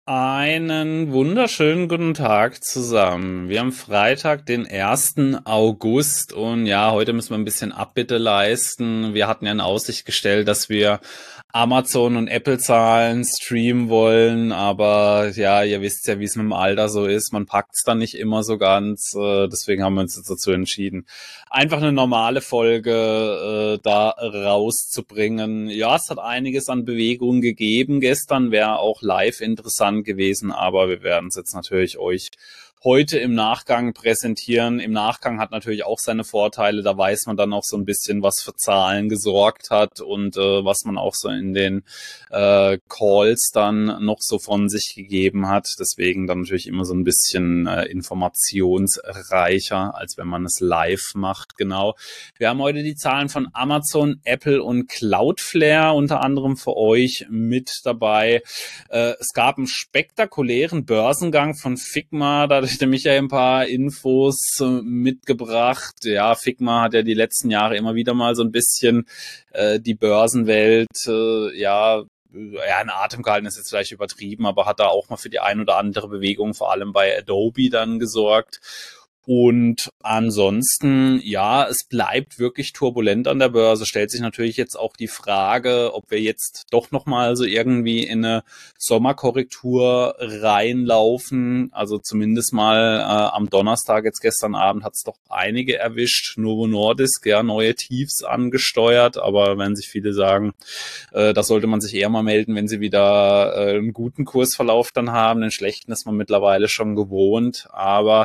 Einen wunderschönen guten Tag zusammen. Wir haben Freitag, den 1. August und ja, heute müssen wir ein bisschen Abbitte leisten. Wir hatten ja in Aussicht gestellt, dass wir Amazon und Apple Zahlen streamen wollen, aber ja, ihr wisst ja, wie es mit dem Alter so ist. Man packt es dann nicht immer so ganz. Deswegen haben wir uns jetzt dazu entschieden, einfach eine normale Folge da rauszubringen. Ja, es hat einiges an Bewegung gegeben. Gestern wäre auch live interessant gewesen, aber wir werden es jetzt natürlich euch heute im Nachgang präsentieren. Im Nachgang hat natürlich auch seine Vorteile. Da weiß man dann auch so ein bisschen, was für Zahlen gesorgt hat und was man auch so in den Calls dann noch so von sich gegeben hat. Deswegen dann natürlich immer so ein bisschen informationsreicher, als wenn man es live macht. Genau. Wir haben heute die Zahlen von Amazon, Apple und Cloudflare unter anderem für euch mit dabei. Es gab einen spektakulären Börsengang von Figma. Da hat der Michael ein paar Infos mitgebracht. Ja, Figma hat ja die letzten Jahre immer wieder mal so ein bisschen die Börsenwelt in Atem gehalten, ist jetzt vielleicht übertrieben, aber hat da auch mal für die ein oder andere Bewegung, vor allem bei Adobe, dann gesorgt. Und ansonsten, ja, es bleibt wirklich turbulent an der Börse. Stellt sich natürlich jetzt auch die Frage, ob wir jetzt doch nochmal so irgendwie in eine Sommerkorrektur reinlaufen. Also zumindest mal am Donnerstag, jetzt gestern Abend, hat es doch einige erwischt. Novo Nordisk, ja, neue Tiefs angesteuert. Aber wenn sich viele sagen, das sollte man sich eher mal melden, wenn sie wieder einen guten Kursverlauf dann haben. Den schlechten ist man mittlerweile schon gewohnt. Aber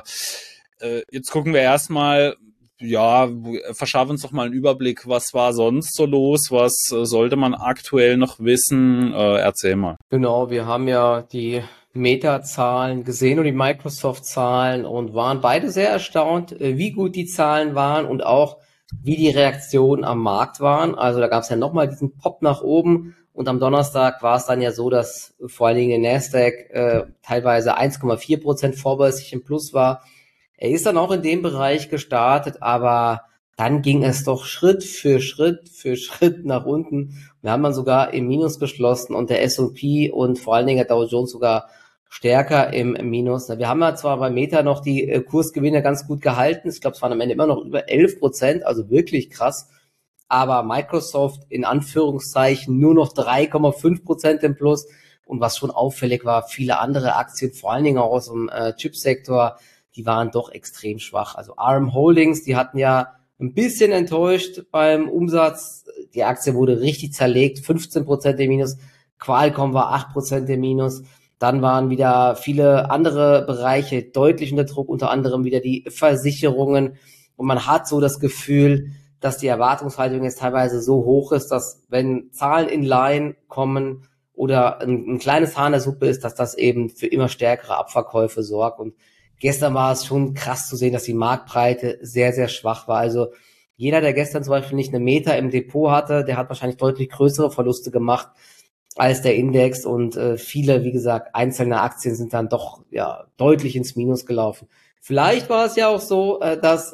jetzt gucken wir erstmal, ja, verschaffen uns doch mal einen Überblick, was war sonst so los, was sollte man aktuell noch wissen? Erzähl mal. Genau, wir haben ja die Meta-Zahlen gesehen und die Microsoft-Zahlen und waren beide sehr erstaunt, wie gut die Zahlen waren und auch wie die Reaktionen am Markt waren. Also da gab es ja nochmal diesen Pop nach oben und am Donnerstag war es dann ja so, dass vor allen Dingen der Nasdaq teilweise 1,4% vorbörslich im Plus war. Er ist dann auch in dem Bereich gestartet, aber dann ging es doch Schritt für Schritt nach unten. Wir haben dann sogar im Minus geschlossen und der S&P und vor allen Dingen der Dow Jones sogar stärker im Minus. Wir haben ja zwar bei Meta noch die Kursgewinne ganz gut gehalten. Ich glaube, es waren am Ende immer noch über 11%, also wirklich krass. Aber Microsoft in Anführungszeichen nur noch 3,5% im Plus. Und was schon auffällig war, viele andere Aktien, vor allen Dingen auch aus dem Chipsektor, die waren doch extrem schwach. Also ARM Holdings, die hatten ja ein bisschen enttäuscht beim Umsatz. Die Aktie wurde richtig zerlegt, 15% im Minus. Qualcomm war 8% im Minus. Dann waren wieder viele andere Bereiche deutlich unter Druck, unter anderem wieder die Versicherungen. Und man hat so das Gefühl, dass die Erwartungshaltung jetzt teilweise so hoch ist, dass wenn Zahlen in Line kommen oder ein kleines Haar in der Suppe ist, dass das eben für immer stärkere Abverkäufe sorgt. Und gestern war es schon krass zu sehen, dass die Marktbreite sehr, sehr schwach war. Also jeder, der gestern zum Beispiel nicht eine Meta im Depot hatte, der hat wahrscheinlich deutlich größere Verluste gemacht als der Index und viele, wie gesagt, einzelne Aktien sind dann doch ja deutlich ins Minus gelaufen. Vielleicht war es ja auch so, dass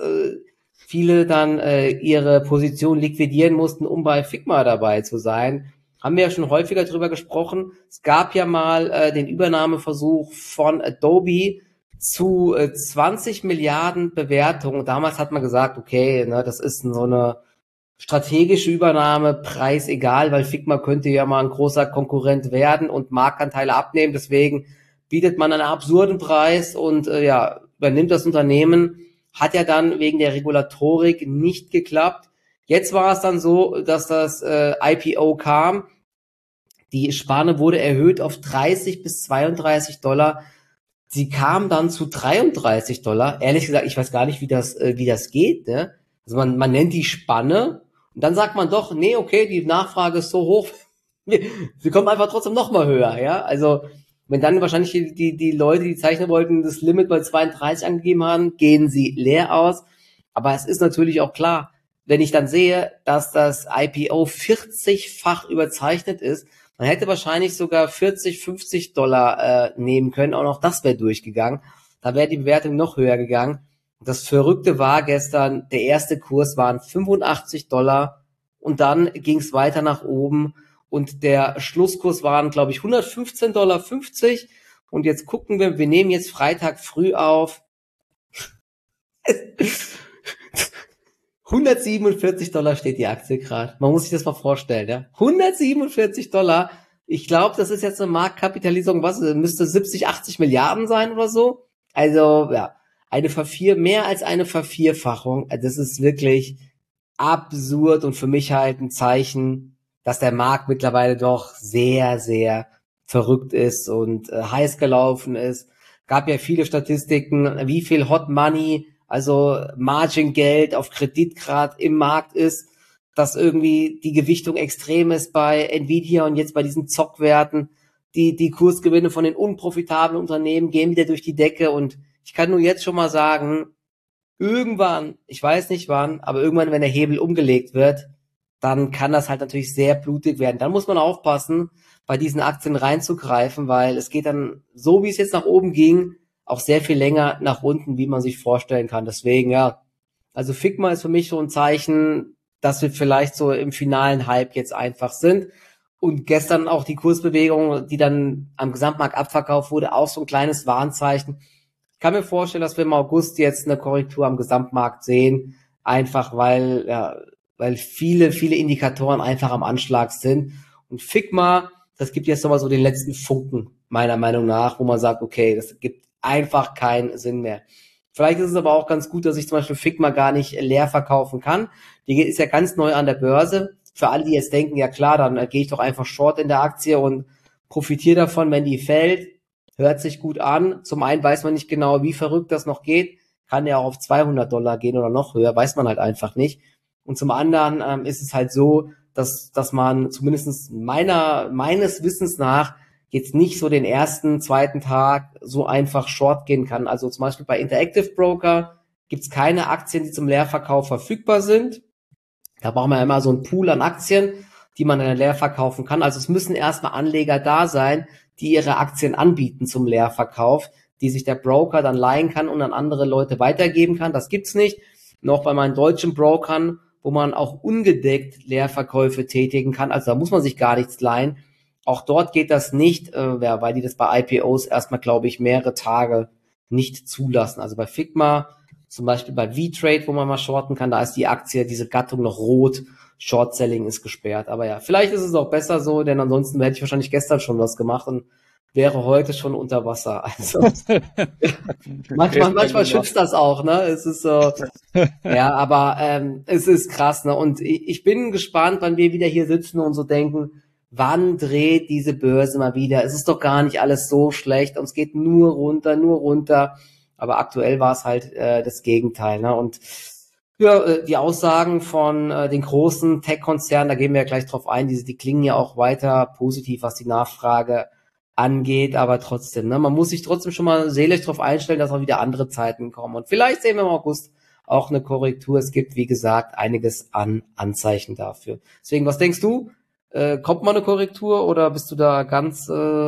viele dann ihre Position liquidieren mussten, um bei Figma dabei zu sein. Haben wir ja schon häufiger drüber gesprochen. Es gab ja mal den Übernahmeversuch von Adobe zu 20 Milliarden Bewertungen. Damals hat man gesagt, okay, ne, das ist so eine strategische Übernahme, Preis egal, weil Figma könnte ja mal ein großer Konkurrent werden und Marktanteile abnehmen. Deswegen bietet man einen absurden Preis und übernimmt das Unternehmen. Hat ja dann wegen der Regulatorik nicht geklappt. Jetzt war es dann so, dass das IPO kam. Die Spanne wurde erhöht auf 30 bis 32 Dollar. Sie kam dann zu 33 Dollar. Ehrlich gesagt, ich weiß gar nicht, wie das geht, ne? Also man nennt die Spanne und dann sagt man doch, nee, okay, die Nachfrage ist so hoch, sie kommen einfach trotzdem noch mal höher, ja? Also, wenn dann wahrscheinlich die Leute, die zeichnen wollten, das Limit bei 32 angegeben haben, gehen sie leer aus. Aber es ist natürlich auch klar, wenn ich dann sehe, dass das IPO 40-fach überzeichnet ist, man hätte wahrscheinlich sogar 40, 50 Dollar nehmen können. Auch noch das wäre durchgegangen. Da wäre die Bewertung noch höher gegangen. Das Verrückte war gestern, der erste Kurs waren 85 Dollar und dann ging es weiter nach oben und der Schlusskurs waren, glaube ich, 115,50 Dollar Und jetzt gucken wir nehmen jetzt Freitag früh auf. $147 steht die Aktie gerade. Man muss sich das mal vorstellen, ja. $147. Ich glaube, das ist jetzt eine Marktkapitalisierung, was müsste 70, 80 Milliarden sein oder so. Also, ja, mehr als eine Vervierfachung. Das ist wirklich absurd und für mich halt ein Zeichen, dass der Markt mittlerweile doch sehr, sehr verrückt ist und heiß gelaufen ist. Gab ja viele Statistiken, wie viel Hot Money, also Margin-Geld auf Kredit gerade im Markt ist, dass irgendwie die Gewichtung extrem ist bei Nvidia und jetzt bei diesen Zockwerten. Die Kursgewinne von den unprofitablen Unternehmen gehen wieder durch die Decke und ich kann nur jetzt schon mal sagen, irgendwann, ich weiß nicht wann, aber irgendwann, wenn der Hebel umgelegt wird, dann kann das halt natürlich sehr blutig werden. Dann muss man aufpassen, bei diesen Aktien reinzugreifen, weil es geht dann, so wie es jetzt nach oben ging, auch sehr viel länger nach unten, wie man sich vorstellen kann. Deswegen, ja, also Figma ist für mich so ein Zeichen, dass wir vielleicht so im finalen Hype jetzt einfach sind. Und gestern auch die Kursbewegung, die dann am Gesamtmarkt abverkauft wurde, auch so ein kleines Warnzeichen. Ich kann mir vorstellen, dass wir im August jetzt eine Korrektur am Gesamtmarkt sehen, einfach weil viele Indikatoren einfach am Anschlag sind. Und Figma, das gibt jetzt nochmal so den letzten Funken, meiner Meinung nach, wo man sagt, okay, das gibt einfach keinen Sinn mehr. Vielleicht ist es aber auch ganz gut, dass ich zum Beispiel Figma gar nicht leer verkaufen kann. Die ist ja ganz neu an der Börse. Für alle, die jetzt denken, ja klar, dann gehe ich doch einfach short in der Aktie und profitiere davon, wenn die fällt. Hört sich gut an. Zum einen weiß man nicht genau, wie verrückt das noch geht. Kann ja auch auf $200 gehen oder noch höher, weiß man halt einfach nicht. Und zum anderen ist es halt so, dass man zumindest meines Wissens nach jetzt nicht so den ersten, zweiten Tag so einfach short gehen kann. Also zum Beispiel bei Interactive Broker gibt's keine Aktien, die zum Leerverkauf verfügbar sind. Da braucht man ja immer so einen Pool an Aktien, die man dann leer verkaufen kann. Also es müssen erstmal Anleger da sein, die ihre Aktien anbieten zum Leerverkauf, die sich der Broker dann leihen kann und an andere Leute weitergeben kann. Das gibt's nicht. Noch bei meinen deutschen Brokern, wo man auch ungedeckt Leerverkäufe tätigen kann. Also da muss man sich gar nichts leihen. Auch dort geht das nicht, weil die das bei IPOs erstmal, glaube ich, mehrere Tage nicht zulassen. Also bei Figma, zum Beispiel bei V-Trade, wo man mal shorten kann, da ist die Aktie, diese Gattung noch rot. Short-Selling ist gesperrt. Aber ja, vielleicht ist es auch besser so, denn ansonsten hätte ich wahrscheinlich gestern schon was gemacht und wäre heute schon unter Wasser. Also manchmal schützt das auch, ne? Es ist so, ja, aber es ist krass, ne? Und ich bin gespannt, wann wir wieder hier sitzen und so denken, wann dreht diese Börse mal wieder? Es ist doch gar nicht alles so schlecht und es geht nur runter, nur runter. Aber aktuell war es halt das Gegenteil, ne? Und ja, die Aussagen von den großen Tech-Konzernen, da gehen wir ja gleich drauf ein, die klingen ja auch weiter positiv, was die Nachfrage angeht, aber trotzdem, ne, man muss sich trotzdem schon mal seelisch darauf einstellen, dass auch wieder andere Zeiten kommen. Und vielleicht sehen wir im August auch eine Korrektur. Es gibt, wie gesagt, einiges an Anzeichen dafür. Deswegen, was denkst du? Kommt mal eine Korrektur oder bist du da ganz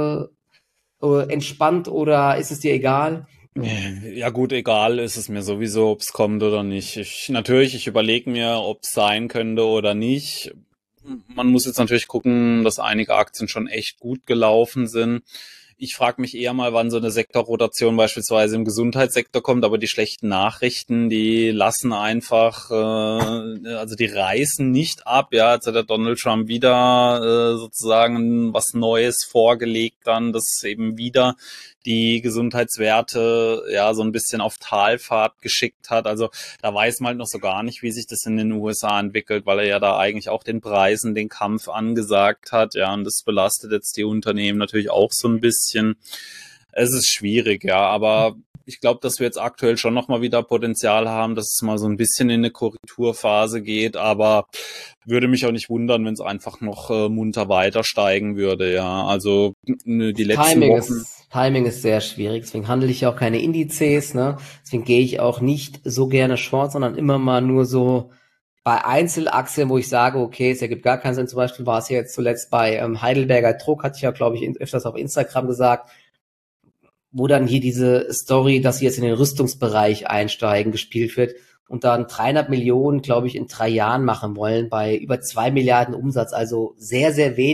entspannt oder ist es dir egal? Ja gut, egal ist es mir sowieso, ob es kommt oder nicht. Ich überlege mir, ob es sein könnte oder nicht. Man muss jetzt natürlich gucken, dass einige Aktien schon echt gut gelaufen sind. Ich frage mich eher mal, wann so eine Sektorrotation beispielsweise im Gesundheitssektor kommt, aber die schlechten Nachrichten, die lassen einfach, also die reißen nicht ab. Ja, jetzt hat der Donald Trump wieder sozusagen was Neues vorgelegt, dann, das eben wieder die Gesundheitswerte ja so ein bisschen auf Talfahrt geschickt hat. Also da weiß man halt noch so gar nicht, wie sich das in den USA entwickelt, weil er ja da eigentlich auch den Preisen den Kampf angesagt hat. Ja, und das belastet jetzt die Unternehmen natürlich auch so ein bisschen. Es ist schwierig, ja, aber ich glaube, dass wir jetzt aktuell schon nochmal wieder Potenzial haben, dass es mal so ein bisschen in eine Korrekturphase geht, aber würde mich auch nicht wundern, wenn es einfach noch munter weiter steigen würde, ja. Also die letzten Wochen. Timing ist sehr schwierig, deswegen handle ich auch keine Indizes, ne? Deswegen gehe ich auch nicht so gerne short, sondern immer mal nur so bei Einzelaktien, wo ich sage, okay, es ergibt gar keinen Sinn. Zum Beispiel war es ja jetzt zuletzt bei Heidelberger Druck, hatte ich ja, glaube ich, öfters auf Instagram gesagt, wo dann hier diese Story, dass sie jetzt in den Rüstungsbereich einsteigen, gespielt wird und dann 300 Millionen, glaube ich, in 3 Jahren machen wollen bei über 2 Milliarden Umsatz. Also sehr, sehr wenig.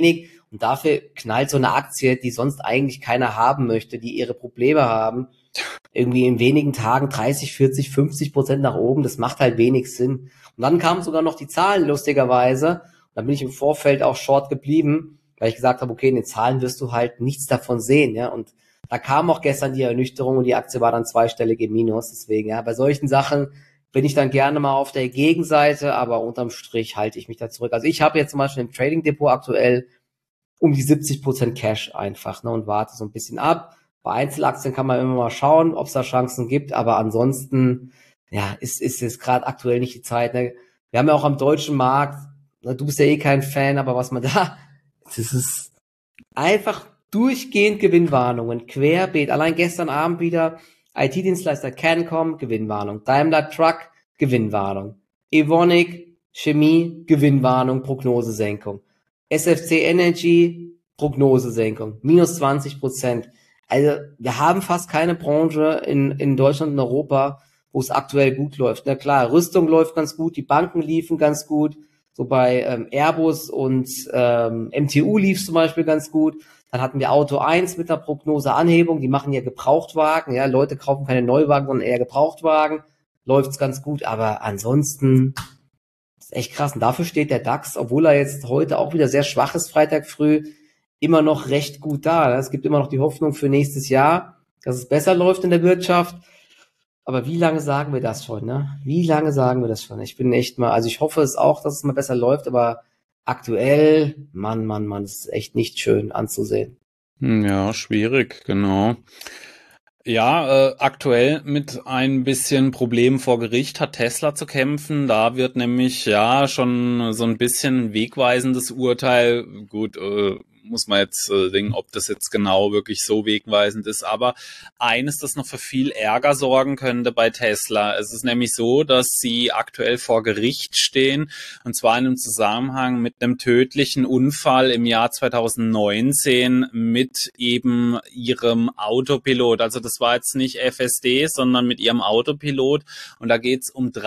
Und dafür knallt so eine Aktie, die sonst eigentlich keiner haben möchte, die ihre Probleme haben, irgendwie in wenigen Tagen 30, 40, 50% nach oben. Das macht halt wenig Sinn. Und dann kamen sogar noch die Zahlen, lustigerweise. Und dann bin ich im Vorfeld auch short geblieben, weil ich gesagt habe, okay, in den Zahlen wirst du halt nichts davon sehen, ja. Und da kam auch gestern die Ernüchterung und die Aktie war dann zweistellig im Minus. Deswegen, ja, bei solchen Sachen bin ich dann gerne mal auf der Gegenseite, aber unterm Strich halte ich mich da zurück. Also ich habe jetzt zum Beispiel im Trading Depot aktuell um die 70% Cash einfach, ne, und warte so ein bisschen ab. Bei Einzelaktien kann man immer mal schauen, ob es da Chancen gibt, aber ansonsten, ja, ist jetzt gerade aktuell nicht die Zeit. Ne? Wir haben ja auch am deutschen Markt, ne, du bist ja eh kein Fan, aber was man da, das ist einfach durchgehend Gewinnwarnungen, querbeet. Allein gestern Abend wieder IT-Dienstleister Cancom, Gewinnwarnung. Daimler Truck, Gewinnwarnung. Evonik, Chemie, Gewinnwarnung, Prognosesenkung. SFC Energy, Prognosesenkung. Minus 20%. Also wir haben fast keine Branche in Deutschland und Europa, wo es aktuell gut läuft. Na klar, Rüstung läuft ganz gut, die Banken liefen ganz gut. So bei Airbus und MTU lief zum Beispiel ganz gut. Dann hatten wir Auto 1 mit der Prognoseanhebung, die machen ja Gebrauchtwagen, ja, Leute kaufen keine Neuwagen, sondern eher Gebrauchtwagen, läuft's ganz gut, aber ansonsten ist echt krass. Und dafür steht der DAX, obwohl er jetzt heute auch wieder sehr schwach ist, Freitag früh, immer noch recht gut da. Es gibt immer noch die Hoffnung für nächstes Jahr, dass es besser läuft in der Wirtschaft. Aber wie lange sagen wir das schon, ne? Wie lange sagen wir das schon? Ich bin echt mal, also ich hoffe es auch, dass es mal besser läuft, aber aktuell, Mann, das ist echt nicht schön anzusehen. Ja, schwierig, genau. Ja, aktuell mit ein bisschen Problemen vor Gericht hat Tesla zu kämpfen. Da wird nämlich ja schon so ein bisschen ein wegweisendes Urteil. Gut, muss man jetzt denken, ob das jetzt genau wirklich so wegweisend ist. Aber eines, das noch für viel Ärger sorgen könnte bei Tesla. Es ist nämlich so, dass sie aktuell vor Gericht stehen, und zwar in einem Zusammenhang mit einem tödlichen Unfall im Jahr 2019 mit eben ihrem Autopilot. Also das war jetzt nicht FSD, sondern mit ihrem Autopilot. Und da geht es um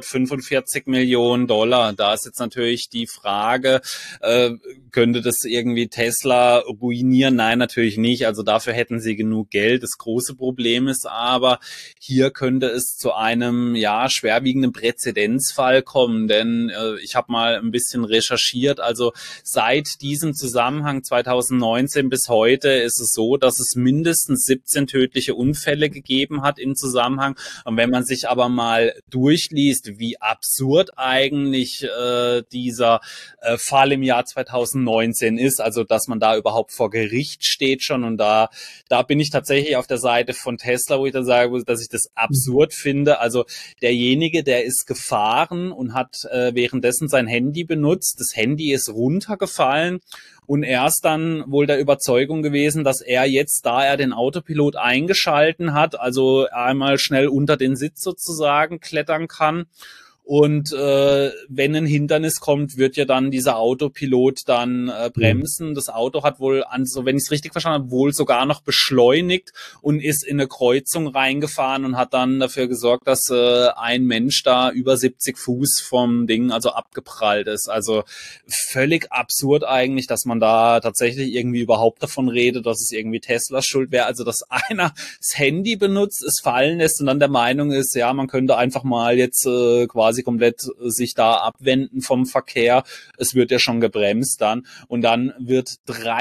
345 Millionen Dollar. Da ist jetzt natürlich die Frage, könnte das irgendwie Tesla ruinieren? Nein, natürlich nicht. Also dafür hätten sie genug Geld. Das große Problem ist aber, hier könnte es zu einem ja schwerwiegenden Präzedenzfall kommen, denn ich habe mal ein bisschen recherchiert. Also seit diesem Zusammenhang 2019 bis heute ist es so, dass es mindestens 17 tödliche Unfälle gegeben hat im Zusammenhang. Und wenn man sich aber mal durchliest, wie absurd eigentlich dieser Fall im Jahr 2019 ist, also dass man da überhaupt vor Gericht steht schon, und da bin ich tatsächlich auf der Seite von Tesla, wo ich dann sage, dass ich das absurd finde. Also derjenige, der ist gefahren und hat währenddessen sein Handy benutzt, das Handy ist runtergefallen, und er ist dann wohl der Überzeugung gewesen, dass er jetzt, da er den Autopilot eingeschalten hat, also einmal schnell unter den Sitz sozusagen klettern kann. Und wenn ein Hindernis kommt, wird ja dann dieser Autopilot dann bremsen. Das Auto hat wohl, also wenn ich es richtig verstanden habe, wohl sogar noch beschleunigt und ist in eine Kreuzung reingefahren und hat dann dafür gesorgt, dass ein Mensch da über 70 Fuß vom Ding also abgeprallt ist. Also völlig absurd eigentlich, dass man da tatsächlich irgendwie überhaupt davon redet, dass es irgendwie Teslas Schuld wäre. Also dass einer das Handy benutzt, es fallen lässt und dann der Meinung ist, ja, man könnte einfach mal jetzt quasi komplett sich da abwenden vom Verkehr. Es wird ja schon gebremst dann. Und dann wird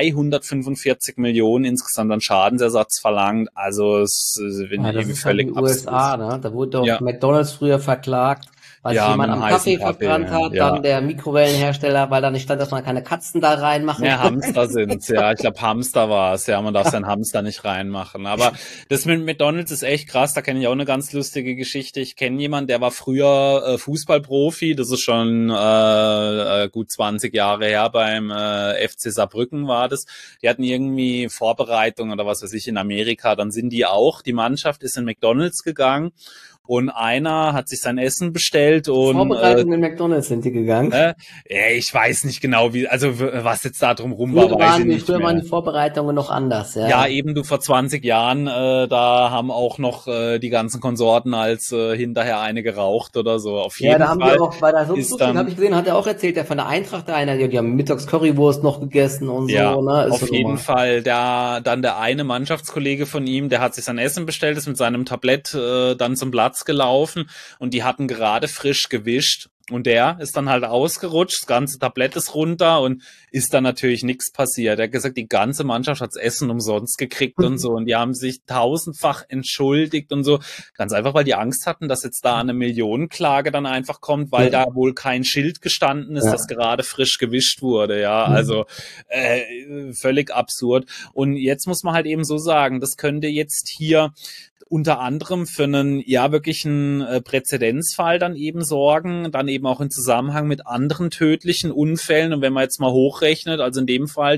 345 Millionen insgesamt an Schadensersatz verlangt. Also es finde ich Das irgendwie ist halt völlig die absurd. USA, ne? Da wurde doch Ja. McDonald's früher verklagt, weil sich Ja, jemand mit am einem heißen Kaffee verbrannt hat, ja. dann der Mikrowellenhersteller, weil da nicht stand, dass man keine Katzen da reinmachen Ja, kann. Hamster sind's, ja. Ich glaube, Hamster war es. Ja, man darf seinen Hamster nicht reinmachen. Aber das mit McDonald's ist echt krass. Da kenne ich auch eine ganz lustige Geschichte. Ich kenne jemanden, der war früher Fußballprofi. Das ist schon gut 20 Jahre her. Beim FC Saarbrücken war das. Die hatten irgendwie Vorbereitung oder was weiß ich in Amerika. Dann sind die Mannschaft ist in McDonald's gegangen. Und einer hat sich sein Essen bestellt bestellt und Vorbereitungen in McDonald's sind die gegangen. Ich weiß nicht genau, was jetzt da drum rum war, weiß ich nicht Früher mehr. waren die Vorbereitungen noch anders, ja. Ja, eben du vor 20 Jahren, da haben auch noch die ganzen Konsorten als hinterher eine geraucht oder so. Auf jeden da haben Fall die auch bei der ist Subfrühstück, habe ich gesehen, hat er auch erzählt, der von der Eintracht da einer, die haben mittags Currywurst noch gegessen und ja, so, ne? Ist auf so jeden normal. Fall. Dann der eine Mannschaftskollege von ihm, der hat sich sein Essen bestellt, ist mit seinem Tablett dann zum Platz gelaufen und die hatten gerade frisch gewischt. Und der ist dann halt ausgerutscht, das ganze Tablett ist runter und ist dann natürlich nichts passiert. Er hat gesagt, die ganze Mannschaft hat's Essen umsonst gekriegt und so. Und die haben sich tausendfach entschuldigt und so. Ganz einfach, weil die Angst hatten, dass jetzt da eine Millionenklage dann einfach kommt, weil da wohl kein Schild gestanden ist, das gerade frisch gewischt wurde. Ja, also völlig absurd. Und jetzt muss man halt eben so sagen, das könnte jetzt hier unter anderem für einen, wirklichen Präzedenzfall dann eben sorgen, dann eben auch in Zusammenhang mit anderen tödlichen Unfällen. Und wenn man jetzt mal hochrechnet, also in dem Fall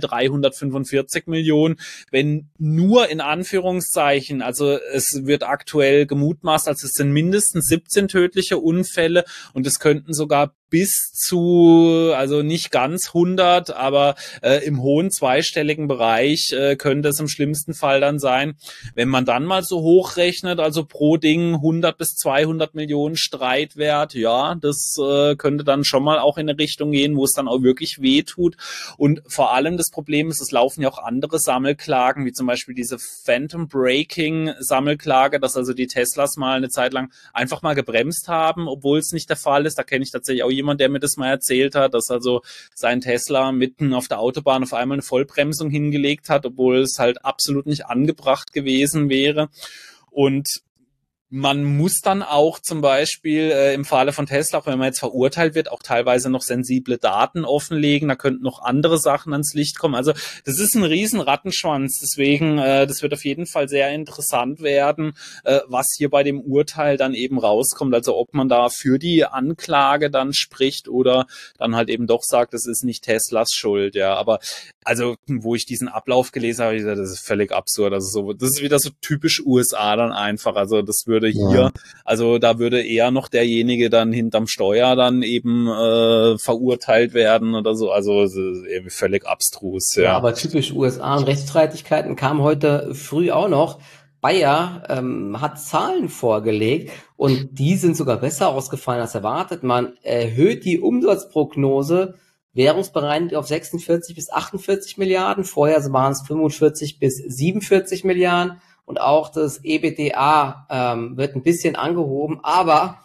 345 Millionen, wenn nur in Anführungszeichen, also es wird aktuell gemutmaßt, also es sind mindestens 17 tödliche Unfälle und es könnten sogar bis zu, also nicht ganz 100, aber im hohen zweistelligen Bereich könnte es im schlimmsten Fall dann sein. Wenn man dann mal so hochrechnet, also pro Ding 100 bis 200 Millionen Streitwert, ja, das könnte dann schon mal auch in eine Richtung gehen, wo es dann auch wirklich weh tut. Und vor allem das Problem ist, es laufen ja auch andere Sammelklagen, wie zum Beispiel diese Phantom Braking Sammelklage, dass also die Teslas mal eine Zeit lang einfach mal gebremst haben, obwohl es nicht der Fall ist. Da kenne ich tatsächlich auch jemand, der mir das mal erzählt hat, dass also sein Tesla mitten auf der Autobahn auf einmal eine Vollbremsung hingelegt hat, obwohl es halt absolut nicht angebracht gewesen wäre. Und man muss dann auch zum Beispiel im Falle von Tesla, auch wenn man jetzt verurteilt wird, auch teilweise noch sensible Daten offenlegen. Da könnten noch andere Sachen ans Licht kommen. Also das ist ein riesen Rattenschwanz. Deswegen, das wird auf jeden Fall sehr interessant werden, was hier bei dem Urteil dann eben rauskommt. Also ob man da für die Anklage dann spricht oder dann halt eben doch sagt, es ist nicht Teslas Schuld. Ja, aber also wo ich diesen Ablauf gelesen habe, das ist völlig absurd. Also so, das ist wieder so typisch USA dann einfach. Also das würde hier, also da würde eher noch derjenige dann hinterm Steuer dann eben verurteilt werden oder so. Also irgendwie völlig abstrus. Ja, aber typisch USA und Rechtsstreitigkeiten kam heute früh auch noch. Bayer hat Zahlen vorgelegt und die sind sogar besser ausgefallen als erwartet. Man erhöht die Umsatzprognose währungsbereinigt auf 46 bis 48 Milliarden. Vorher waren es 45 bis 47 Milliarden. Und auch das EBITDA wird ein bisschen angehoben, aber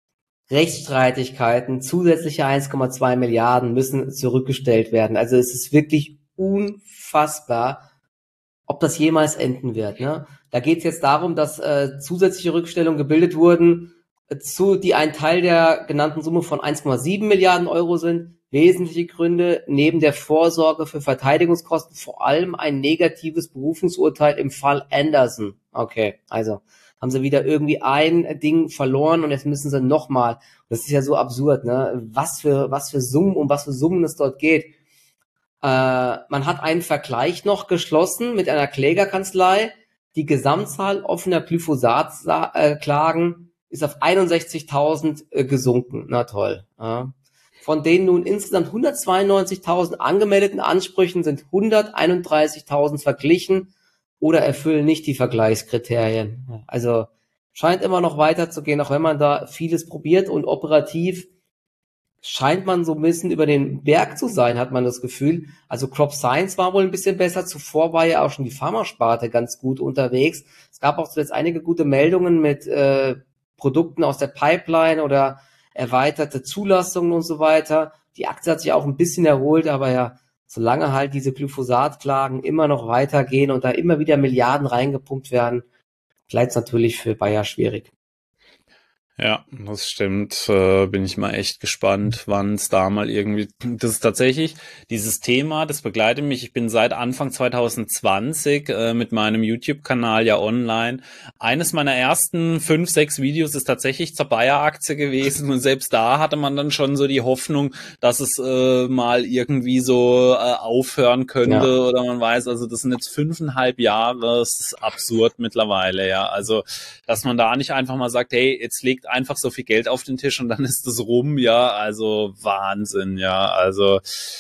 Rechtsstreitigkeiten, zusätzliche 1,2 Milliarden müssen zurückgestellt werden. Also es ist wirklich unfassbar, ob das jemals enden wird. Ne? Da geht es jetzt darum, dass zusätzliche Rückstellungen gebildet wurden, die ein Teil der genannten Summe von 1,7 Milliarden Euro sind. Wesentliche Gründe neben der Vorsorge für Verteidigungskosten vor allem ein negatives Berufungsurteil im Fall Anderson. Okay, also haben sie wieder irgendwie ein Ding verloren und jetzt müssen sie nochmal. Das ist ja so absurd, ne? Was für Summen, um was für Summen es dort geht. Man hat einen Vergleich noch geschlossen mit einer Klägerkanzlei. Die Gesamtzahl offener Glyphosat-Klagen ist auf 61.000 gesunken. Na toll. Ja. Von denen nun insgesamt 192.000 angemeldeten Ansprüchen sind 131.000 verglichen oder erfüllen nicht die Vergleichskriterien. Also scheint immer noch weiterzugehen, auch wenn man da vieles probiert und operativ scheint man so ein bisschen über den Berg zu sein, hat man das Gefühl. Also Crop Science war wohl ein bisschen besser. Zuvor war ja auch schon die Pharmasparte ganz gut unterwegs. Es gab auch zuletzt einige gute Meldungen mit Produkten aus der Pipeline oder erweiterte Zulassungen und so weiter. Die Aktie hat sich auch ein bisschen erholt, aber ja, solange halt diese Glyphosat-Klagen immer noch weitergehen und da immer wieder Milliarden reingepumpt werden, bleibt es natürlich für Bayer schwierig. Ja, das stimmt. Bin ich mal echt gespannt, wann es da mal irgendwie. Das ist tatsächlich dieses Thema, das begleitet mich. Ich bin seit Anfang 2020 mit meinem YouTube-Kanal ja online. Eines meiner ersten 5, 6 Videos ist tatsächlich zur Bayer-Aktie gewesen und selbst da hatte man dann schon so die Hoffnung, dass es mal irgendwie so aufhören könnte oder man weiß, also das sind jetzt 5,5 Jahre, das ist absurd mittlerweile, ja. Also, dass man da nicht einfach mal sagt, hey, jetzt legt legt einfach so viel Geld auf den Tisch und dann ist es rum, ja, also Wahnsinn, ja, also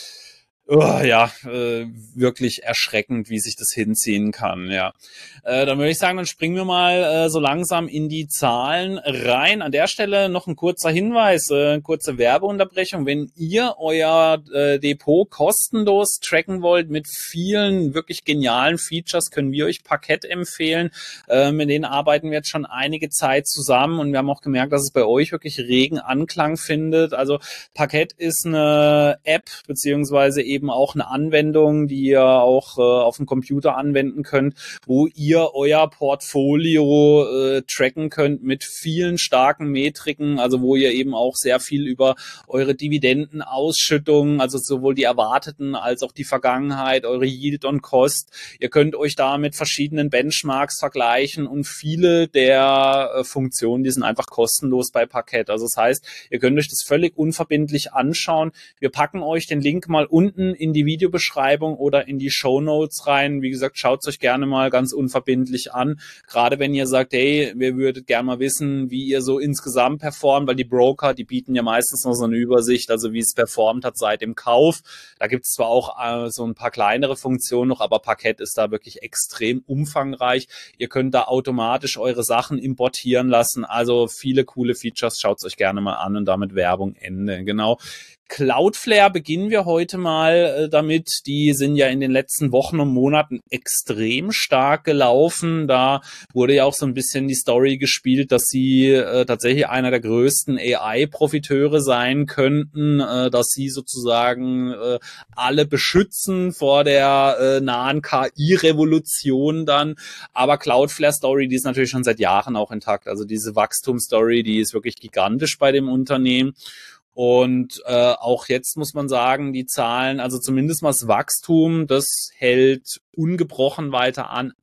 ja, wirklich erschreckend, wie sich das hinziehen kann, ja. Dann würde ich sagen, dann springen wir mal so langsam in die Zahlen rein. An der Stelle noch ein kurzer Hinweis, kurze Werbeunterbrechung. Wenn ihr euer Depot kostenlos tracken wollt mit vielen wirklich genialen Features, können wir euch Parkett empfehlen. Mit denen arbeiten wir jetzt schon einige Zeit zusammen und wir haben auch gemerkt, dass es bei euch wirklich regen Anklang findet. Also Parkett ist eine App beziehungsweise eben auch eine Anwendung, die ihr auch auf dem Computer anwenden könnt, wo ihr euer Portfolio tracken könnt mit vielen starken Metriken, also wo ihr eben auch sehr viel über eure Dividendenausschüttungen, also sowohl die erwarteten als auch die Vergangenheit, eure Yield on Cost. Ihr könnt euch da mit verschiedenen Benchmarks vergleichen und viele der Funktionen, die sind einfach kostenlos bei Parkett. Also das heißt, ihr könnt euch das völlig unverbindlich anschauen. Wir packen euch den Link mal unten in die Videobeschreibung oder in die Shownotes rein. Wie gesagt, schaut es euch gerne mal ganz unverbindlich an. Gerade wenn ihr sagt, hey, wir würdet gerne mal wissen, wie ihr so insgesamt performt, weil die Broker, die bieten ja meistens noch so eine Übersicht, also wie es performt hat seit dem Kauf. Da gibt es zwar auch so ein paar kleinere Funktionen noch, aber Parkett ist da wirklich extrem umfangreich. Ihr könnt da automatisch eure Sachen importieren lassen. Also viele coole Features. Schaut es euch gerne mal an und damit Werbung Ende. Genau. Cloudflare beginnen wir heute mal damit. Die sind ja in den letzten Wochen und Monaten extrem stark gelaufen. Da wurde ja auch so ein bisschen die Story gespielt, dass sie tatsächlich einer der größten AI-Profiteure sein könnten, dass sie sozusagen alle beschützen vor der nahen KI-Revolution dann. Aber Cloudflare-Story, die ist natürlich schon seit Jahren auch intakt. Also diese Wachstumsstory, die ist wirklich gigantisch bei dem Unternehmen. Und auch jetzt muss man sagen, die Zahlen, also zumindest mal das Wachstum, das hält ungebrochen weiter an.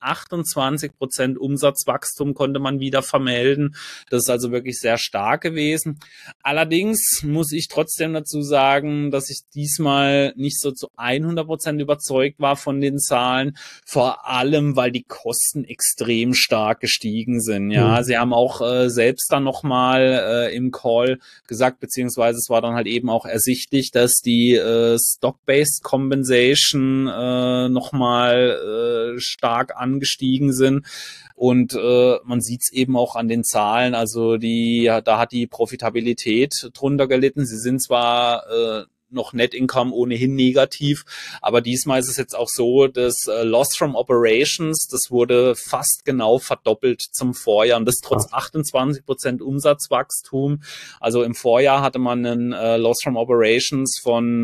28% Umsatzwachstum konnte man wieder vermelden. Das ist also wirklich sehr stark gewesen. Allerdings muss ich trotzdem dazu sagen, dass ich diesmal nicht so zu 100% überzeugt war von den Zahlen, vor allem, weil die Kosten extrem stark gestiegen sind. Ja, sie haben auch selbst dann nochmal im Call gesagt, beziehungsweise es war dann halt eben auch ersichtlich, dass die Stock-Based Compensation nochmal stark angestiegen sind. Und man sieht es eben auch an den Zahlen, also da hat die Profitabilität drunter gelitten. Sie sind zwar noch Net Income ohnehin negativ, aber diesmal ist es jetzt auch so, dass Loss from Operations, das wurde fast genau verdoppelt zum Vorjahr und das trotz 28% Umsatzwachstum. Also im Vorjahr hatte man einen Loss from Operations von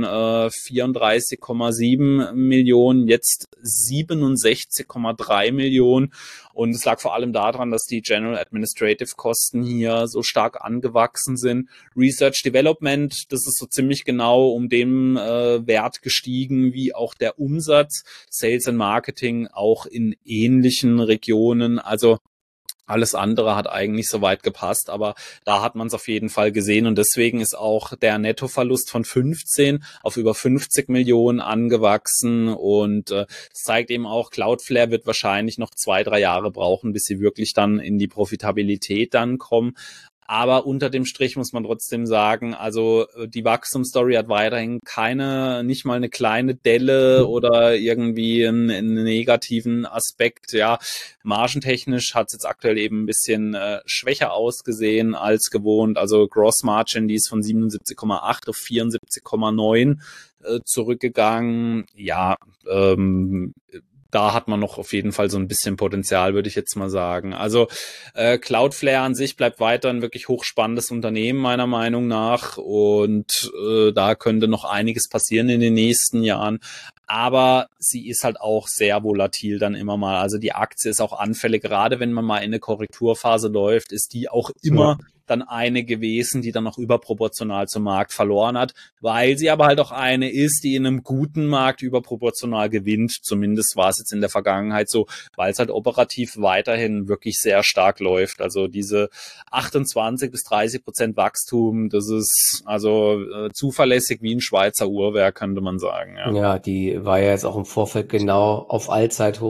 34,7 Millionen, jetzt 67,3 Millionen. Und es lag vor allem daran, dass die General Administrative Kosten hier so stark angewachsen sind. Research Development, das ist so ziemlich genau um den Wert gestiegen wie auch der Umsatz. Sales and Marketing auch in ähnlichen Regionen. Also alles andere hat eigentlich soweit gepasst, aber da hat man es auf jeden Fall gesehen und deswegen ist auch der Nettoverlust von 15 auf über 50 Millionen angewachsen und das zeigt eben auch, Cloudflare wird wahrscheinlich noch 2-3 Jahre brauchen, bis sie wirklich dann in die Profitabilität dann kommen. Aber unter dem Strich muss man trotzdem sagen, also die Wachstumsstory hat weiterhin nicht mal eine kleine Delle oder irgendwie einen negativen Aspekt. Ja, margentechnisch hat es jetzt aktuell eben ein bisschen schwächer ausgesehen als gewohnt. Also Gross Margin, die ist von 77,8 auf 74,9 zurückgegangen. Ja, da hat man noch auf jeden Fall so ein bisschen Potenzial, würde ich jetzt mal sagen. Also Cloudflare an sich bleibt weiter ein wirklich hochspannendes Unternehmen, meiner Meinung nach. Und da könnte noch einiges passieren in den nächsten Jahren. Aber sie ist halt auch sehr volatil dann immer mal. Also die Aktie ist auch anfällig. Gerade wenn man mal in eine Korrekturphase läuft, ist die auch immer dann eine gewesen, die dann noch überproportional zum Markt verloren hat, weil sie aber halt auch eine ist, die in einem guten Markt überproportional gewinnt. Zumindest war es jetzt in der Vergangenheit so, weil es halt operativ weiterhin wirklich sehr stark läuft. Also diese 28-30% Wachstum, das ist also zuverlässig wie ein Schweizer Uhrwerk, könnte man sagen. Ja, die war ja jetzt auch im Vorfeld genau auf Allzeithoch.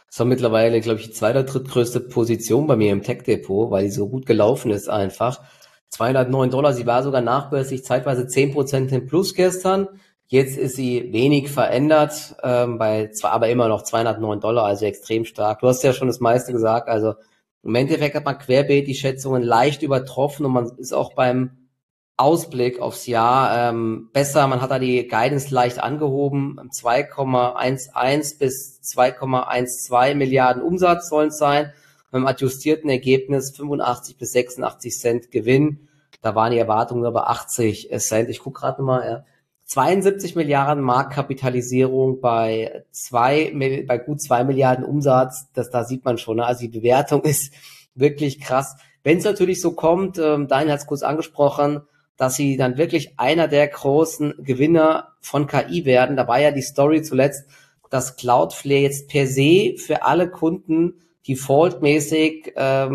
ist doch mittlerweile, glaube ich, die zweite oder drittgrößte Position bei mir im Tech-Depot, weil die so gut gelaufen ist einfach. $209, sie war sogar nachbörslich zeitweise 10% im Plus gestern. Jetzt ist sie wenig verändert, aber immer noch $209, also extrem stark. Du hast ja schon das meiste gesagt, also im Endeffekt hat man querbeet die Schätzungen leicht übertroffen und man ist auch beim Ausblick aufs Jahr besser. Man hat da die Guidance leicht angehoben. 2,11 bis 2,12 Milliarden Umsatz sollen es sein. Mit einem adjustierten Ergebnis 85 bis 86 Cent Gewinn. Da waren die Erwartungen nur bei 80 Cent. Ich gucke gerade mal. Ja. 72 Milliarden Marktkapitalisierung bei gut 2 Milliarden Umsatz. Da sieht man schon. Ne? Also die Bewertung ist wirklich krass. Wenn es natürlich so kommt, Daniel hat es kurz angesprochen, dass sie dann wirklich einer der großen Gewinner von KI werden. Da war ja die Story zuletzt, dass Cloudflare jetzt per se für alle Kunden defaultmäßig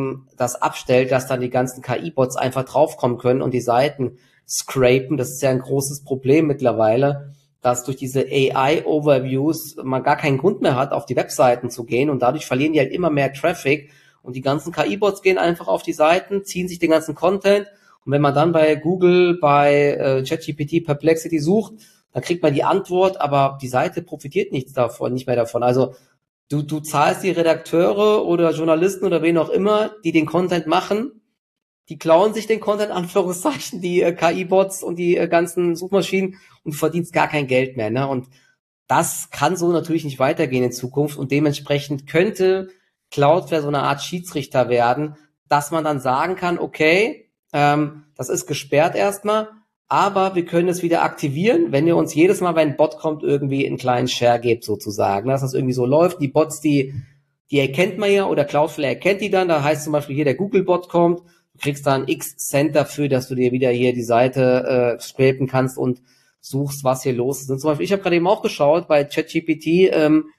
das abstellt, dass dann die ganzen KI-Bots einfach draufkommen können und die Seiten scrapen. Das ist ja ein großes Problem mittlerweile, dass durch diese AI-Overviews man gar keinen Grund mehr hat, auf die Webseiten zu gehen und dadurch verlieren die halt immer mehr Traffic und die ganzen KI-Bots gehen einfach auf die Seiten, ziehen sich den ganzen Content und wenn man dann bei Google, bei ChatGPT, Perplexity sucht, dann kriegt man die Antwort, aber die Seite profitiert nicht mehr davon. Also du zahlst die Redakteure oder Journalisten oder wen auch immer, die den Content machen, die klauen sich den Content, Anführungszeichen, die KI-Bots und die ganzen Suchmaschinen und du verdienst gar kein Geld mehr. Ne? Und das kann so natürlich nicht weitergehen in Zukunft und dementsprechend könnte Cloudflare so eine Art Schiedsrichter werden, dass man dann sagen kann, okay, das ist gesperrt erstmal, aber wir können es wieder aktivieren, wenn ihr uns jedes Mal, wenn ein Bot kommt, irgendwie einen kleinen Share gebt sozusagen, dass das irgendwie so läuft. Die Bots, die erkennt man ja oder Cloudflare erkennt die dann, da heißt zum Beispiel hier der Google-Bot kommt, du kriegst dann x Cent dafür, dass du dir wieder hier die Seite scrapen kannst und suchst, was hier los ist. Und zum Beispiel, ich habe gerade eben auch geschaut bei ChatGPT,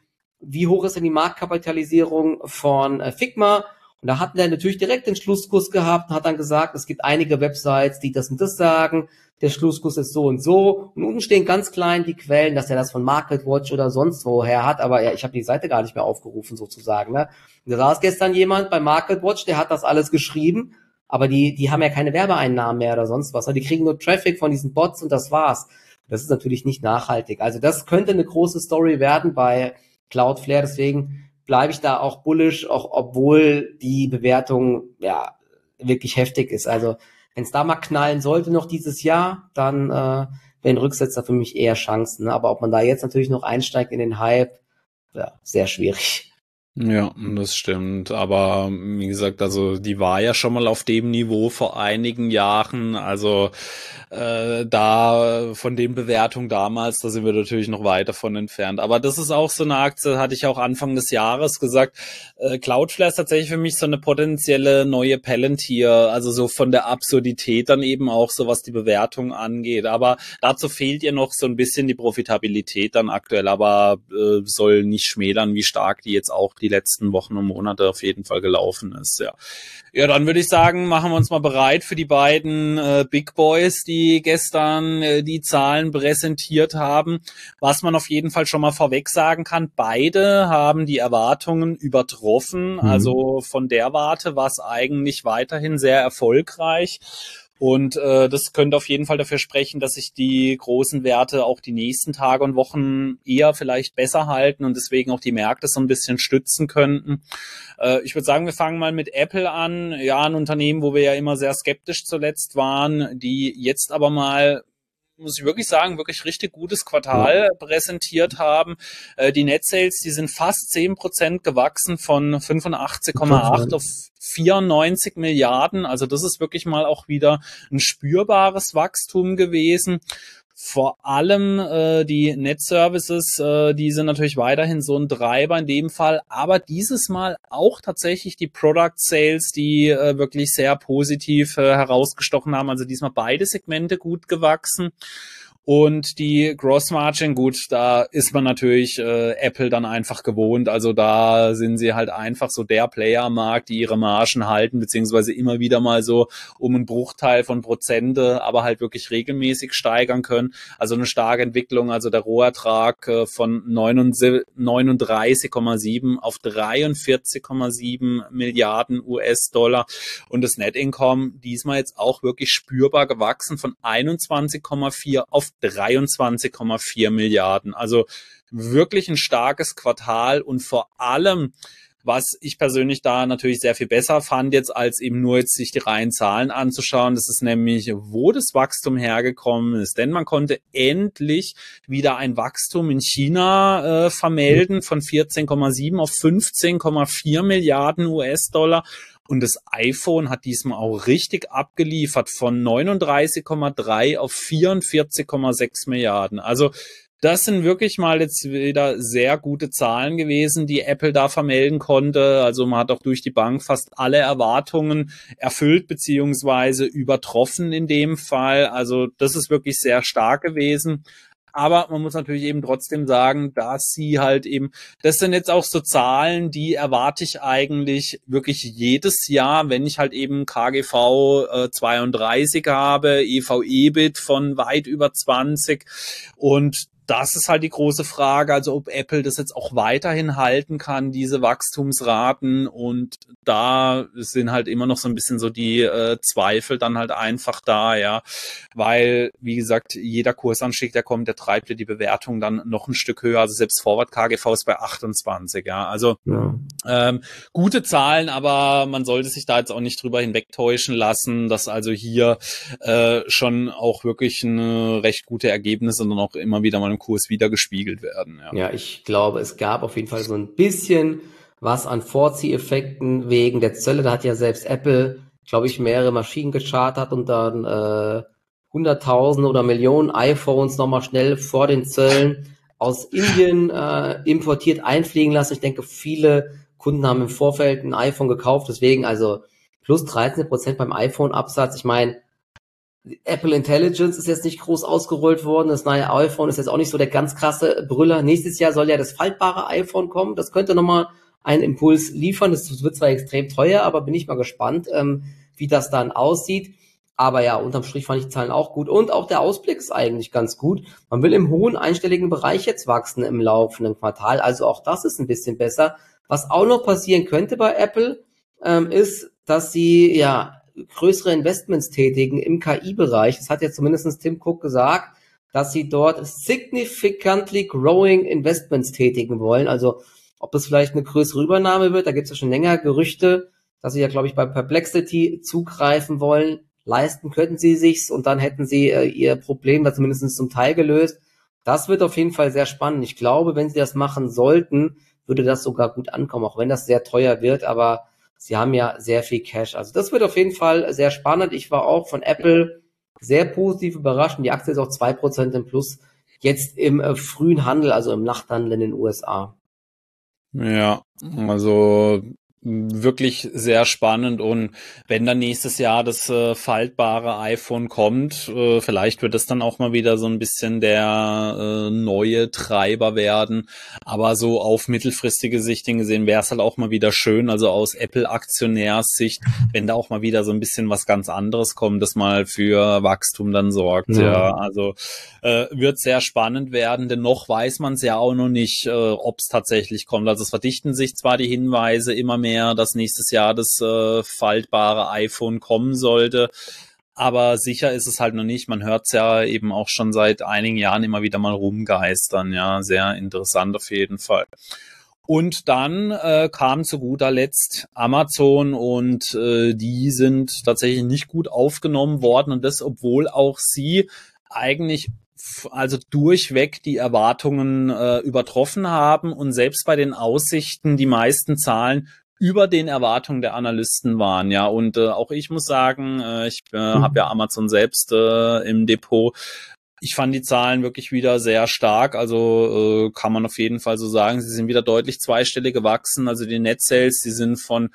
wie hoch ist denn die Marktkapitalisierung von Figma? Und da hatten wir natürlich direkt den Schlusskurs gehabt und hat dann gesagt, es gibt einige Websites, die das und das sagen, der Schlusskurs ist so und so. Und unten stehen ganz klein die Quellen, dass er das von MarketWatch oder sonst woher hat. Aber ja, ich habe die Seite gar nicht mehr aufgerufen sozusagen. Ne? Und da saß gestern jemand bei MarketWatch, der hat das alles geschrieben, aber die haben ja keine Werbeeinnahmen mehr oder sonst was. Die kriegen nur Traffic von diesen Bots und das war's. Das ist natürlich nicht nachhaltig. Also das könnte eine große Story werden bei Cloudflare, deswegen bleibe ich da auch bullish, auch obwohl die Bewertung ja wirklich heftig ist. Also wenn es da mal knallen sollte noch dieses Jahr, dann wären Rücksetzer für mich eher Chancen. Ne? Aber ob man da jetzt natürlich noch einsteigt in den Hype, ja, sehr schwierig. Ja, das stimmt. Aber wie gesagt, also die war ja schon mal auf dem Niveau vor einigen Jahren. Also da von den Bewertungen damals, da sind wir natürlich noch weit davon entfernt. Aber das ist auch so eine Aktie, hatte ich auch Anfang des Jahres gesagt. Cloudflare ist tatsächlich für mich so eine potenzielle neue Palantir, also so von der Absurdität dann eben auch so, was die Bewertung angeht. Aber dazu fehlt ihr noch so ein bisschen die Profitabilität dann aktuell, aber soll nicht schmälern, wie stark die jetzt auch die letzten Wochen und Monate auf jeden Fall gelaufen ist. Ja, ja, dann würde ich sagen, machen wir uns mal bereit für die beiden Big Boys, die gestern die Zahlen präsentiert haben. Was man auf jeden Fall schon mal vorweg sagen kann, beide haben die Erwartungen übertroffen. Also von der Warte war es eigentlich weiterhin sehr erfolgreich. Und das könnte auf jeden Fall dafür sprechen, dass sich die großen Werte auch die nächsten Tage und Wochen eher vielleicht besser halten und deswegen auch die Märkte so ein bisschen stützen könnten. Ich würde sagen, wir fangen mal mit Apple an. Ja, ein Unternehmen, wo wir ja immer sehr skeptisch zuletzt waren, die jetzt aber mal, muss ich wirklich sagen, wirklich richtig gutes Quartal präsentiert haben. Die Net Sales, die sind fast 10% gewachsen von 85,8 auf 94 Milliarden. Also das ist wirklich mal auch wieder ein spürbares Wachstum gewesen. Vor allem die Net Services, die sind natürlich weiterhin so ein Treiber in dem Fall, aber dieses Mal auch tatsächlich die Product Sales, die wirklich sehr positiv herausgestochen haben. Also diesmal beide Segmente gut gewachsen. Und die Gross Margin, gut, da ist man natürlich Apple dann einfach gewohnt. Also da sind sie halt einfach so der Player am Markt, die ihre Margen halten, beziehungsweise immer wieder mal so um einen Bruchteil von Prozente, aber halt wirklich regelmäßig steigern können. Also eine starke Entwicklung. Also der Rohertrag von 39,7 auf 43,7 Milliarden US-Dollar und das Net Income diesmal jetzt auch wirklich spürbar gewachsen von 21,4 auf 23,4 Milliarden. Also wirklich ein starkes Quartal und vor allem, was ich persönlich da natürlich sehr viel besser fand jetzt, als eben nur jetzt sich die reinen Zahlen anzuschauen, das ist nämlich, wo das Wachstum hergekommen ist. Denn man konnte endlich wieder ein Wachstum in China vermelden von 14,7 auf 15,4 Milliarden US-Dollar. Und das iPhone hat diesmal auch richtig abgeliefert von 39,3 auf 44,6 Milliarden. Also das sind wirklich mal jetzt wieder sehr gute Zahlen gewesen, die Apple da vermelden konnte. Also man hat auch durch die Bank fast alle Erwartungen erfüllt beziehungsweise übertroffen in dem Fall. Also das ist wirklich sehr stark gewesen. Aber man muss natürlich eben trotzdem sagen, dass sie halt eben, das sind jetzt auch so Zahlen, die erwarte ich eigentlich wirklich jedes Jahr, wenn ich halt eben KGV 32 habe, EV-EBIT von weit über 20 und das ist halt die große Frage, also ob Apple das jetzt auch weiterhin halten kann, diese Wachstumsraten und da sind halt immer noch so ein bisschen so die Zweifel dann halt einfach da, ja, weil, wie gesagt, jeder Kursanstieg, der kommt, der treibt ja die Bewertung dann noch ein Stück höher, also selbst Forward KGV ist bei 28, ja, also Ja. gute Zahlen, aber man sollte sich da jetzt auch nicht drüber hinwegtäuschen lassen, dass also hier schon auch wirklich eine recht gute Ergebnisse dann auch immer wieder mal im Kurs wieder gespiegelt werden. Ja, Ja, ich glaube, es gab auf jeden Fall so ein bisschen was an Vorzieheffekten wegen der Zölle. Da hat ja selbst Apple, glaube ich, mehrere Maschinen gechartert und dann Hunderttausende oder Millionen iPhones nochmal schnell vor den Zöllen aus Indien importiert einfliegen lassen. Ich denke, viele Kunden haben im Vorfeld ein iPhone gekauft, deswegen also plus 13% beim iPhone-Absatz. Ich meine, Apple Intelligence ist jetzt nicht groß ausgerollt worden. Das neue iPhone ist jetzt auch nicht so der ganz krasse Brüller. Nächstes Jahr soll ja das faltbare iPhone kommen. Das könnte nochmal einen Impuls liefern. Das wird zwar extrem teuer, aber bin ich mal gespannt, wie das dann aussieht. Aber ja, unterm Strich fand ich die Zahlen auch gut. Und auch der Ausblick ist eigentlich ganz gut. Man will im hohen einstelligen Bereich jetzt wachsen im laufenden Quartal. Also auch das ist ein bisschen besser. Was auch noch passieren könnte bei Apple, ist, dass sie ja größere Investments tätigen im KI-Bereich. Das hat ja zumindest Tim Cook gesagt, dass sie dort significantly growing Investments tätigen wollen. Also ob das vielleicht eine größere Übernahme wird, da gibt es ja schon länger Gerüchte, dass sie ja, glaube ich, bei Perplexity zugreifen wollen. Leisten könnten sie sich's und dann hätten sie ihr Problem da zumindest zum Teil gelöst. Das wird auf jeden Fall sehr spannend. Ich glaube, wenn sie das machen sollten, würde das sogar gut ankommen, auch wenn das sehr teuer wird, aber sie haben ja sehr viel Cash. Also das wird auf jeden Fall sehr spannend. Ich war auch von Apple sehr positiv überrascht. Und die Aktie ist auch 2% im Plus jetzt im frühen Handel, also im Nachthandel in den USA. Ja, also wirklich sehr spannend und wenn dann nächstes Jahr das faltbare iPhone kommt, vielleicht wird es dann auch mal wieder so ein bisschen der neue Treiber werden, aber so auf mittelfristige Sicht gesehen wäre es halt auch mal wieder schön, also aus Apple-Aktionärssicht, wenn da auch mal wieder so ein bisschen was ganz anderes kommt, das mal für Wachstum dann sorgt, ja, also wird sehr spannend werden, denn noch weiß man es ja auch noch nicht, ob es tatsächlich kommt, also es verdichten sich zwar die Hinweise immer mehr, dass nächstes Jahr das faltbare iPhone kommen sollte. Aber sicher ist es halt noch nicht. Man hört es ja eben auch schon seit einigen Jahren immer wieder mal rumgeistern. Ja, sehr interessant auf jeden Fall. Und dann kam zu guter Letzt Amazon und die sind tatsächlich nicht gut aufgenommen worden. Und das, obwohl auch sie eigentlich also durchweg die Erwartungen übertroffen haben und selbst bei den Aussichten die meisten Zahlen über den Erwartungen der Analysten waren, ja, und auch ich muss sagen, ich habe ja Amazon selbst im Depot Ich fand die Zahlen wirklich wieder sehr stark, also kann man auf jeden Fall so sagen. Sie sind wieder deutlich zweistellig gewachsen. Also die Net Sales, die sind von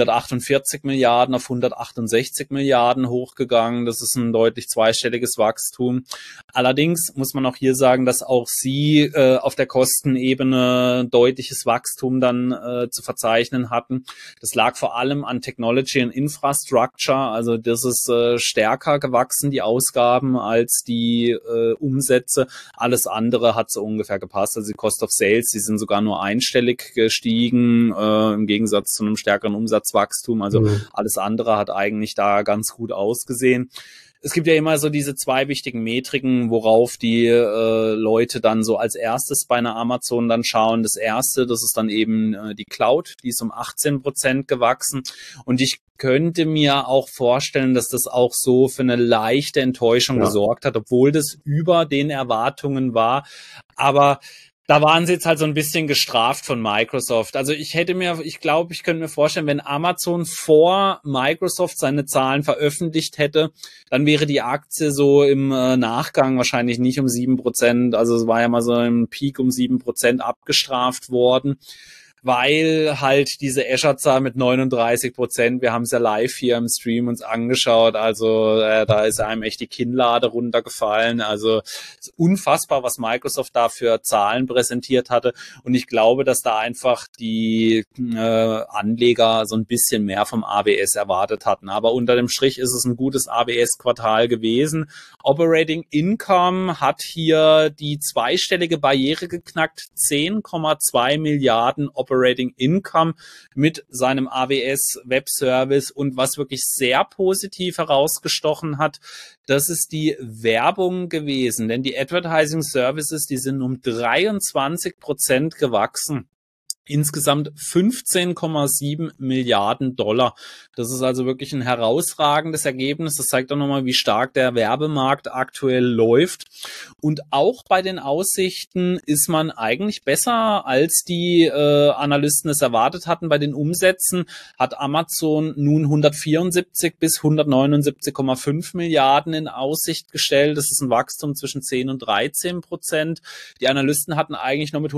148 Milliarden auf 168 Milliarden hochgegangen. Das ist ein deutlich zweistelliges Wachstum. Allerdings muss man auch hier sagen, dass auch sie auf der Kostenebene deutliches Wachstum dann zu verzeichnen hatten. Das lag vor allem an Technology und Infrastructure. Also das ist stärker gewachsen, die Ausgaben, als die Umsätze. Alles andere hat so ungefähr gepasst. Also die Cost of Sales, die sind sogar nur einstellig gestiegen, im Gegensatz zu einem stärkeren Umsatzwachstum. Also alles andere hat eigentlich da ganz gut ausgesehen. Es gibt ja immer so diese zwei wichtigen Metriken, worauf die Leute dann so als erstes bei einer Amazon dann schauen. Das erste, das ist dann eben die Cloud, die ist um 18% gewachsen. Und ich könnte mir auch vorstellen, dass das auch so für eine leichte Enttäuschung gesorgt hat, obwohl das über den Erwartungen war. Aber da waren sie jetzt halt so ein bisschen gestraft von Microsoft. Also ich könnte mir vorstellen, wenn Amazon vor Microsoft seine Zahlen veröffentlicht hätte, dann wäre die Aktie so im Nachgang wahrscheinlich nicht um 7%, also es war ja mal so im Peak um 7% abgestraft worden, weil halt diese Azure-Zahl mit 39%, wir haben es ja live hier im Stream uns angeschaut, also da ist einem echt die Kinnlade runtergefallen, also ist unfassbar, was Microsoft da für Zahlen präsentiert hatte, und ich glaube, dass da einfach die Anleger so ein bisschen mehr vom AWS erwartet hatten, aber unter dem Strich ist es ein gutes AWS-Quartal gewesen. Operating Income hat hier die zweistellige Barriere geknackt, 10,2 Milliarden Operating Income mit seinem AWS Web Service, und was wirklich sehr positiv herausgestochen hat, das ist die Werbung gewesen, denn die Advertising Services, die sind um 23% gewachsen. Insgesamt 15,7 Milliarden Dollar. Das ist also wirklich ein herausragendes Ergebnis. Das zeigt auch nochmal, wie stark der Werbemarkt aktuell läuft. Und auch bei den Aussichten ist man eigentlich besser, als die Analysten es erwartet hatten. Bei den Umsätzen hat Amazon nun 174 bis 179,5 Milliarden in Aussicht gestellt. Das ist ein Wachstum zwischen 10 und 13%. Die Analysten hatten eigentlich nur mit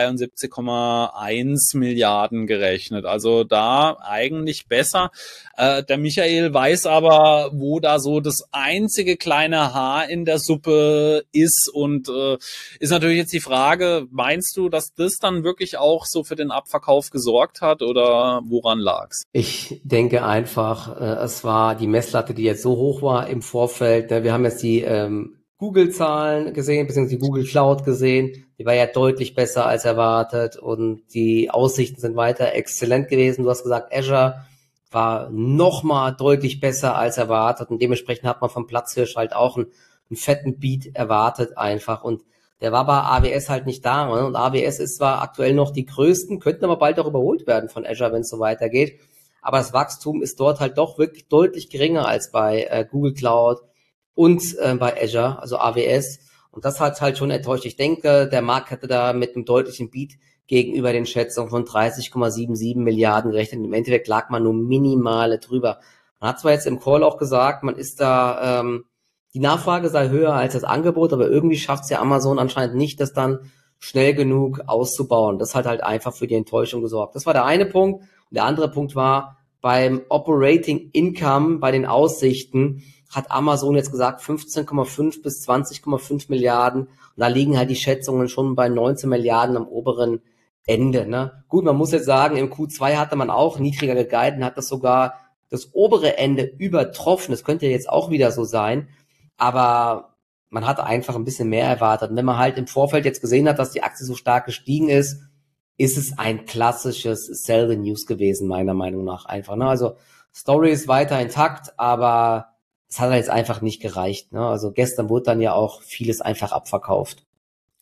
173,1 Milliarden gerechnet. Also da eigentlich besser. Der Michael weiß aber, wo da so das einzige kleine Haar in der Suppe ist, und ist natürlich jetzt die Frage, meinst du, dass das dann wirklich auch so für den Abverkauf gesorgt hat, oder woran lag's? Ich denke einfach, es war die Messlatte, die jetzt so hoch war im Vorfeld. Wir haben jetzt die Google-Zahlen gesehen, beziehungsweise die Google Cloud gesehen. Die war ja deutlich besser als erwartet, und die Aussichten sind weiter exzellent gewesen. Du hast gesagt, Azure war nochmal deutlich besser als erwartet, und dementsprechend hat man vom Platzhirsch halt auch einen fetten Beat erwartet einfach, und der war bei AWS halt nicht da, ne? Und AWS ist zwar aktuell noch die größten, könnten aber bald auch überholt werden von Azure, wenn es so weitergeht, aber das Wachstum ist dort halt doch wirklich deutlich geringer als bei Google Cloud und bei Azure, also AWS. Und das hat halt schon enttäuscht. Ich denke, der Markt hatte da mit einem deutlichen Beat gegenüber den Schätzungen von 30,77 Milliarden gerechnet. Im Endeffekt lag man nur minimale drüber. Man hat zwar jetzt im Call auch gesagt, man ist da, die Nachfrage sei höher als das Angebot, aber irgendwie schafft es ja Amazon anscheinend nicht, das dann schnell genug auszubauen. Das hat halt einfach für die Enttäuschung gesorgt. Das war der eine Punkt. Und der andere Punkt war, beim Operating Income, bei den Aussichten, hat Amazon jetzt gesagt 15,5 bis 20,5 Milliarden. Und da liegen halt die Schätzungen schon bei 19 Milliarden am oberen Ende. Ne? Gut, man muss jetzt sagen, im Q2 hatte man auch niedriger geguidet, hat das sogar das obere Ende übertroffen. Das könnte jetzt auch wieder so sein. Aber man hat einfach ein bisschen mehr erwartet. Und wenn man halt im Vorfeld jetzt gesehen hat, dass die Aktie so stark gestiegen ist es ein klassisches Sell the News gewesen, meiner Meinung nach einfach. Ne? Also Story ist weiter intakt, aber es hat jetzt einfach nicht gereicht. Ne? Also gestern wurde dann ja auch vieles einfach abverkauft.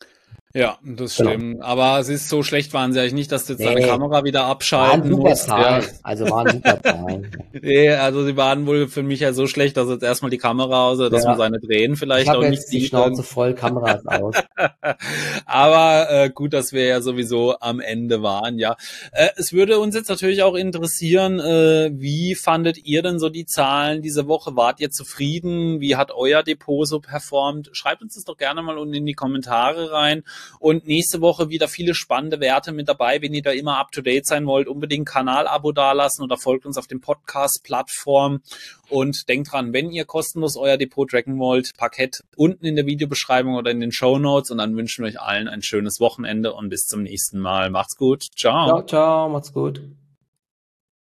Ja, das Genau. stimmt. Aber es ist so schlecht waren sie eigentlich nicht, dass du jetzt deine Nee, Kamera wieder waren abschalten super musst. Ja. Zahlen. Also waren super Zahlen. Nee, also sie waren wohl für mich ja so schlecht, dass jetzt erstmal die Kamera aus, dass man Ja. seine Tränen Ich vielleicht auch habe nicht jetzt die sieht. Schnauze voll, Kamera ist aus. Aber gut, dass wir ja sowieso am Ende waren, ja. Es würde uns jetzt natürlich auch interessieren, wie fandet ihr denn so die Zahlen diese Woche? Wart ihr zufrieden? Wie hat euer Depot so performt? Schreibt uns das doch gerne mal unten in die Kommentare rein. Und nächste Woche wieder viele spannende Werte mit dabei. Wenn ihr da immer up to date sein wollt, unbedingt Kanal-Abo dalassen oder folgt uns auf den Podcast-Plattformen. Und denkt dran, wenn ihr kostenlos euer Depot tracken wollt, Parkett unten in der Videobeschreibung oder in den Shownotes. Und dann wünschen wir euch allen ein schönes Wochenende und bis zum nächsten Mal. Macht's gut. Ciao. Ciao, ciao, macht's gut.